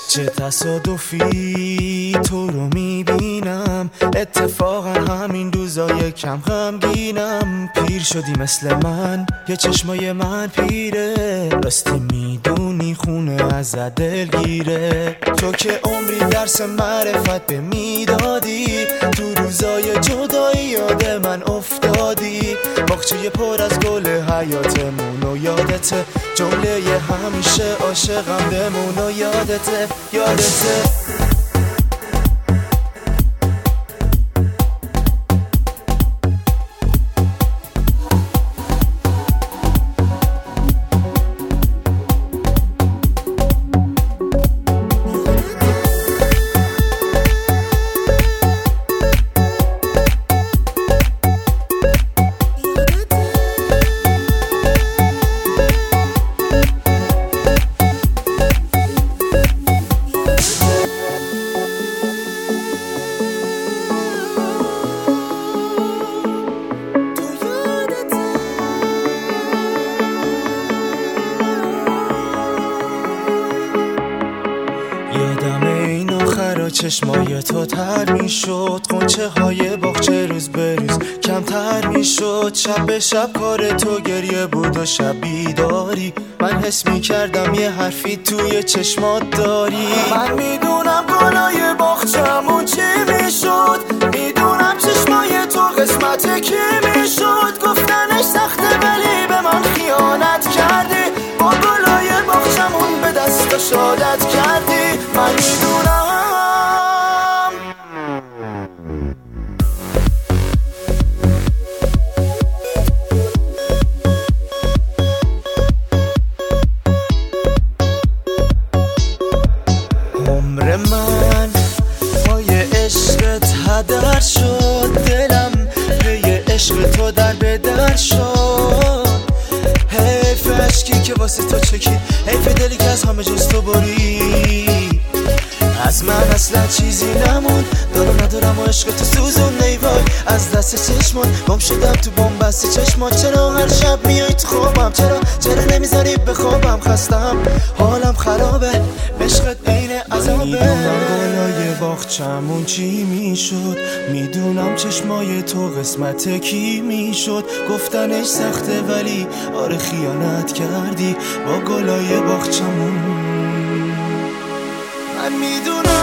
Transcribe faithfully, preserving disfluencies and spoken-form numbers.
چه تصادفی تو رو میبینم، اتفاقا همین روزای کم غمگینم. پیر شدی مثل من، یه چشمای من پیره، راستی میدونی خونه از دلگیره. تو که عمری درس معرفت به میدادی، تو روزای جدایی یاد من افتادی. باغچه پر از گل حیاتمون و یادته، جمله همیشه عاشقم بمون و یادته یادته. یادم این آخرا چشمای تو تر می شد، قنچه های باغچه روز به روز کمتر می شد. شب به شب کار تو گریه بود و شب بیداری، من حس می کردم یه حرفی توی چشمات داری. من میدونم گلای باغچمون چی می شد، میدونم چشمای تو قسمت کی می شد. گفتنش سخته ولی به من خیانت کردی، با گلای باغچمون به دست شادت کردی. من میدونم عمر من پای عشقت هدر شد، دلم پی عشق تو در به در شد. حیف عشقی که واسه تو چکید، حیف دلی که از همه جز تو برید. از من اصلا چیزی نمون، دارم ندارم و عشق تو سوزون. نیوای از دست چشمات گم شدم تو بن‌بست چشمات. چرا هر شب میای تو خوابم، چرا چرا نمیذاری بخوابم؟ خستم حالم خرابه، عشقت عین عذابه. میدونم گلای باغچمون چی میشد، میدونم چشمای تو قسمت کی میشد. گفتنش سخته ولی آره خیانت کردی با گلای باغچمون. من میدونم